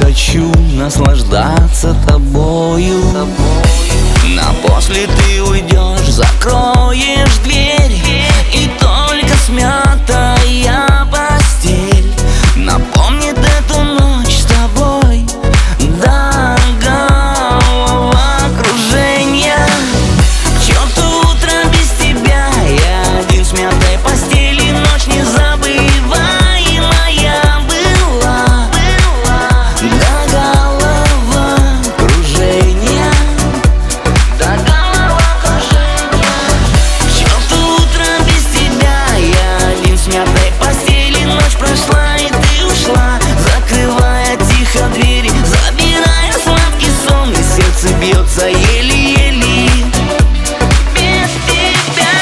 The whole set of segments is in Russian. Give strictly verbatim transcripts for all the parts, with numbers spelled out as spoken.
хочу наслаждаться тобою. Но после ты уйдешь, закроешь дверь, и только смятая постель напомнит эту ночь с тобой до головокружения. К черту утро без тебя, я один в смятой постели. Ночь незабываемая была до головокружения, до головокружения. К черту утро без тебя, я один в смятой постели. Ночь прошла и ты ушла, закрывая тихо двери, забирая сладкий сон, и сердце бьется еле-еле без тебя.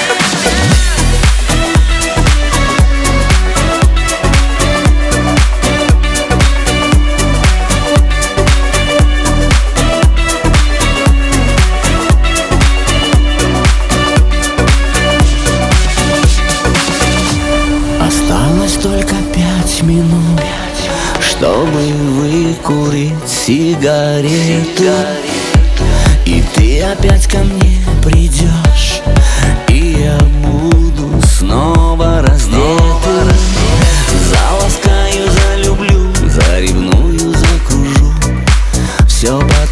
Осталось только пять минут, чтобы выкурить сигарету, и ты опять ко мне придешь, и я буду снова раздетым. Заласкаю, залюблю, заревную, закружу, все по